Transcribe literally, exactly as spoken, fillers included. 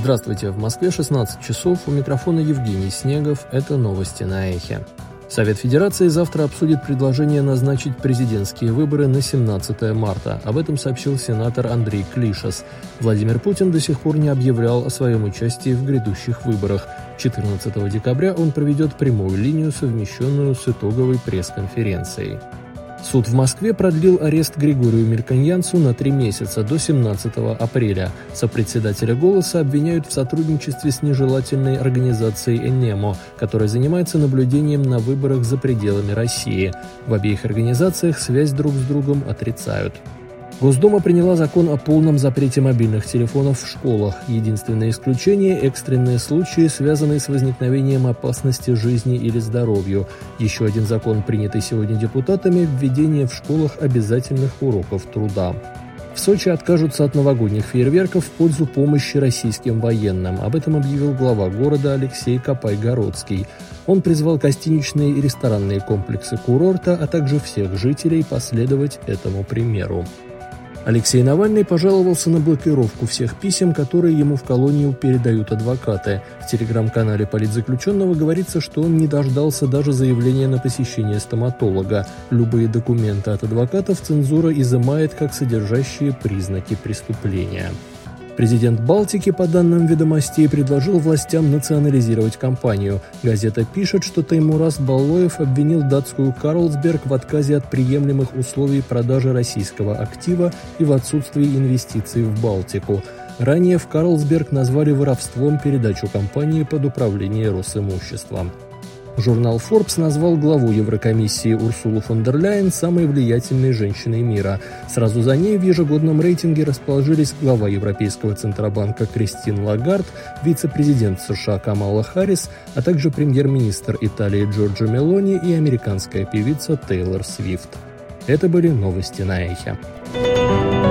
Здравствуйте, в Москве шестнадцать часов, у микрофона Евгений Снегов, это новости на Эхе. Совет Федерации завтра обсудит предложение назначить президентские выборы на семнадцатое марта. Об этом сообщил сенатор Андрей Клишес. Владимир Путин до сих пор не объявлял о своем участии в грядущих выборах. четырнадцатого декабря он проведет прямую линию, совмещенную с итоговой пресс-конференцией. Суд в Москве продлил арест Григорию Мельконьянцу на три месяца, до семнадцатого апреля. Сопредседателя «Голоса» обвиняют в сотрудничестве с нежелательной организацией «Энемо», которая занимается наблюдением на выборах за пределами России. В обеих организациях связь друг с другом отрицают. Госдума приняла закон о полном запрете мобильных телефонов в школах. Единственное исключение – экстренные случаи, связанные с возникновением опасности жизни или здоровью. Еще один закон, принятый сегодня депутатами – введение в школах обязательных уроков труда. В Сочи откажутся от новогодних фейерверков в пользу помощи российским военным. Об этом объявил глава города Алексей Копай-Городский. Он призвал гостиничные и ресторанные комплексы курорта, а также всех жителей последовать этому примеру. Алексей Навальный пожаловался на блокировку всех писем, которые ему в колонию передают адвокаты. В телеграм-канале политзаключенного говорится, что он не дождался даже заявления на посещение стоматолога. Любые документы от адвокатов цензура изымает как содержащие признаки преступления. Президент Балтики, по данным «Ведомостей», предложил властям национализировать компанию. Газета пишет, что Таймураз Баллоев обвинил датскую Карлсберг в отказе от приемлемых условий продажи российского актива и в отсутствии инвестиций в Балтику. Ранее в Карлсберг назвали воровством передачу компании под управление Росимуществом. Журнал Forbes назвал главу Еврокомиссии Урсулу фон дер Ляйен самой влиятельной женщиной мира. Сразу за ней в ежегодном рейтинге расположились глава Европейского Центробанка Кристин Лагард, вице-президент США Камала Харрис, а также премьер-министр Италии Джорджо Мелони и американская певица Тейлор Свифт. Это были новости на Эхе.